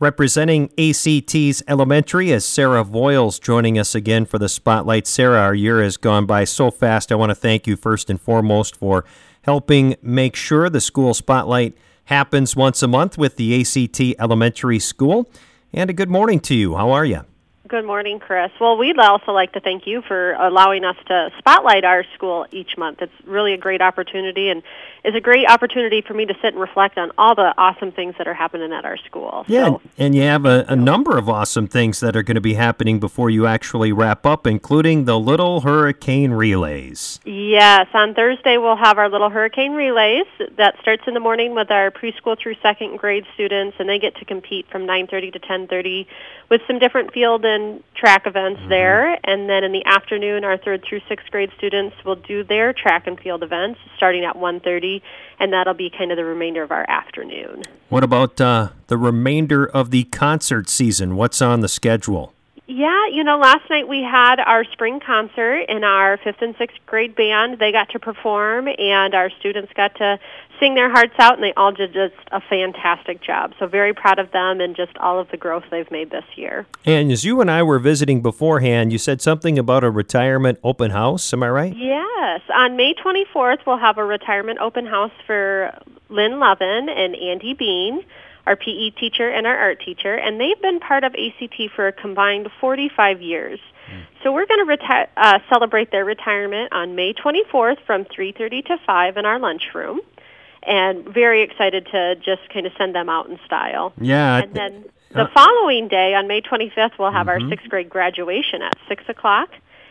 Representing ACT's Elementary is Sarah Voiles joining us again for the Spotlight. Sarah, our year has gone by so fast. I want to thank you first and foremost for helping make sure the school Spotlight happens once a month with the ACT Elementary School. And a good morning to you. How are you? Good morning, Chris. Well, we'd also like to thank you for allowing us to spotlight our school each month. It's really a great opportunity, and is a great opportunity for me to sit and reflect on all the awesome things that are happening at our school. Yeah, and you have a number of awesome things that are going to be happening before you actually wrap up, including the Little Hurricane Relays. Yes, on Thursday we'll have our Little Hurricane Relays. That starts in the morning with our preschool through second grade students, and they get to compete from 9:30 to 10:30 with some different field and track events there. And then in the afternoon, our third through sixth grade students will do their track and field events starting at 1:30, and that'll be kind of the remainder of our afternoon. What about the remainder of the concert season? What's on the schedule? Yeah, last night we had our spring concert, and our 5th and 6th grade band, they got to perform, and our students got to sing their hearts out, and they all did just a fantastic job. So very proud of them and just all of the growth they've made this year. And as you and I were visiting beforehand, you said something about a retirement open house. Am I right? Yes. On May 24th, we'll have a retirement open house for Lynn Levin and Andy Bean, our PE teacher and our art teacher, and they've been part of ACT for a combined 45 years. So we're going to celebrate their retirement on May 24th from 3:30 to 5 in our lunchroom, and very excited to just kind of send them out in style. Yeah. And then the following day, on May 25th, we'll have our 6th grade graduation at 6 o'clock,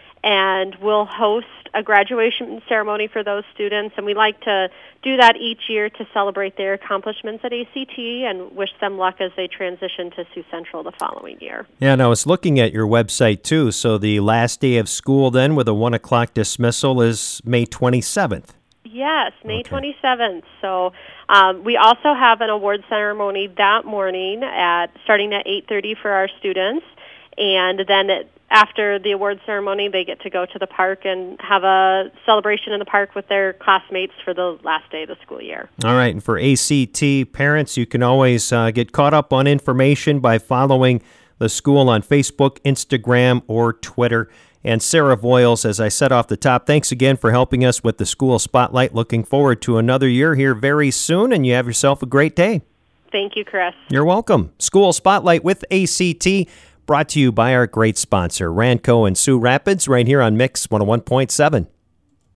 and we'll host a graduation ceremony for those students, and we like to do that each year to celebrate their accomplishments at ACT and wish them luck as they transition to Sioux Central the following year. Yeah, and I was looking at your website, too. So the last day of school then with a 1 o'clock dismissal is May 27th. Yes, May 27th. So we also have an award ceremony that morning starting at 8:30 for our students, and then after the award ceremony, they get to go to the park and have a celebration in the park with their classmates for the last day of the school year. All right, and for ACT parents, you can always get caught up on information by following the school on Facebook, Instagram, or Twitter. And Sarah Voiles, as I said off the top, thanks again for helping us with the School Spotlight. Looking forward to another year here very soon, and you have yourself a great day. Thank you, Chris. You're welcome. School Spotlight with ACT, brought to you by our great sponsor, Ranco and Sioux Rapids, right here on Mix 101.7.